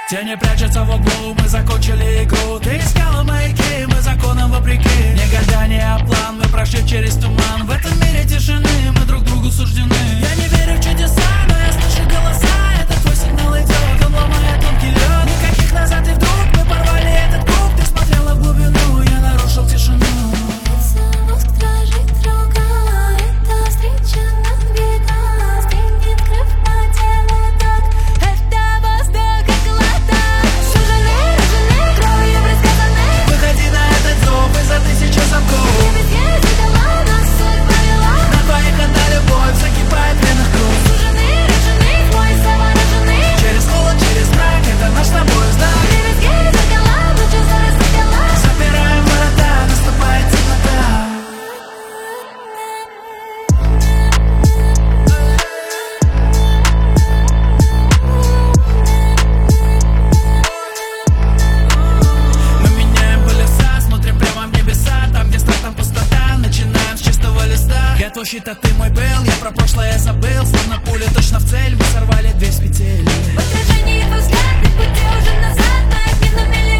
Тени прячутся в углу, мы закончили игру. Ты искала маяки, мы законом вопреки. Не гадание, а план, мы прошли через туман. В этом мире тишины, мы друг другу суждены. Я не верю в чудеса, но я слышу голоса. Это твой сигнал идет, он ломает тонкий лед. Никаких назад и вдруг мы порвали этот круг. Ты смотрела в глубину, я нарушил тишину. Мозг дрожит, другая. Это встреча на берегах. Стынет кровь по телу так. Это воздух как лата. Сужены, рожены, кровью предсказаны. Выходи на этот зов из-за тысячи замков. Ты везде задала, нас суть провела. На твоих одна любовь закипает в венах кровь. Сужены, рожены, твой заворожены. Через холод, через мрак, это наш с тобой знак. Ты везде зеркала, лучше зарастила. Запираем ворота, наступает темнота. Мы меняем полюса, смотрим прямо в небеса. Там, где страх, там пустота, начинаем с чистого листа. Я твой щит, а ты мой был, я про прошлое забыл. Словно пуля точно в цель, мы сорвали дверь с петель. В отражении твой взгляд, ты пути уже назад. Моих мир на миллион.